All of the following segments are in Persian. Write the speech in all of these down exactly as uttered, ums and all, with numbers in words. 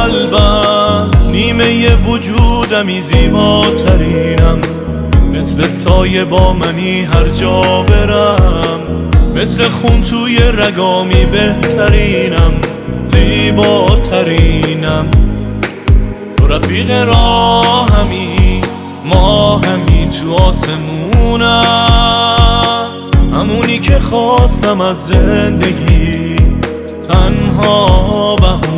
قلبم، نیمه وجودمی زیباترینم، مثل سایه با منی هر جا برم، مثل خون توی رگامی بهترینم، زیباترینم. تو رفیق راهمی، ما همی تو آسمونم، همونی که خواستم از زندگی تنها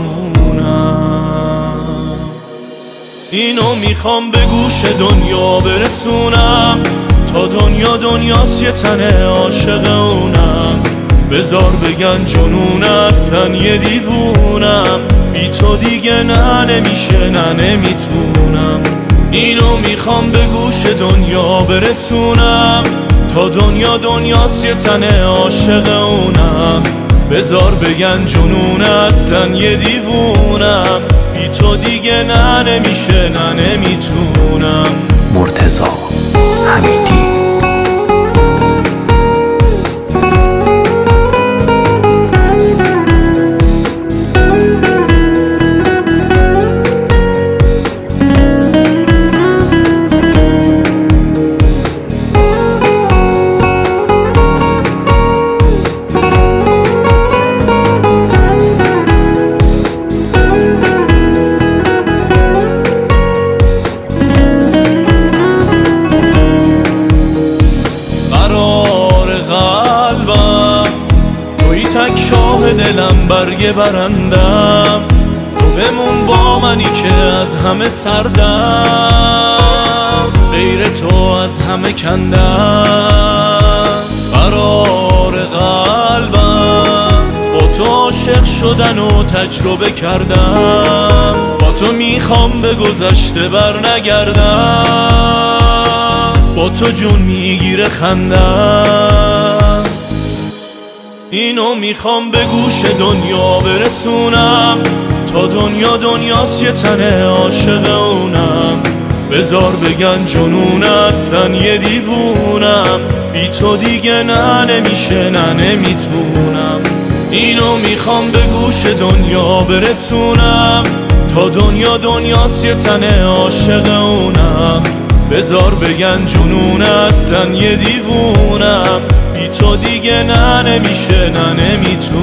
بهونم. اینو میخوام به گوش دنیا برسونم، تا دنیا دنیاست یه تن عاشق اونم. بذار بگن جنون اصلا یه دیوونم، بی تو دیگه نه نمیشه نه نمیتونم. اینو میخوام به گوش دنیا برسونم، تا دنیا دنیاست یه تن عاشق اونم. بذار بگن جنون اصلا یه دیوونم، بی تو دیگه نه نمیشه نه نمیتونم. مرتضی حمیدی. تک شاه دلم برگ برندم، تو بمون با منی که از همه سردم، غیر تو از همه کندم. قرار قلبم با تو عاشق شدن و تجربه کردم، با تو میخوام به گذشته بر نگردم، با تو جون میگیره خندم. اینو میخوام به گوش دنیا برسونم، تا دنیا دنیاست یه تن عاشق اونم. بذار بگن جنون اصلا یه دیوونم، بی تو دیگه نه نمیشه نه نمیتونم. اینو میخوام به گوش دنیا برسونم، تا دنیا دنیاست یه تن عاشق اونم. بذار بگن جنون اصلا یه دیوونم، بی تو دیگه نه نمیشه نه نمیتونم.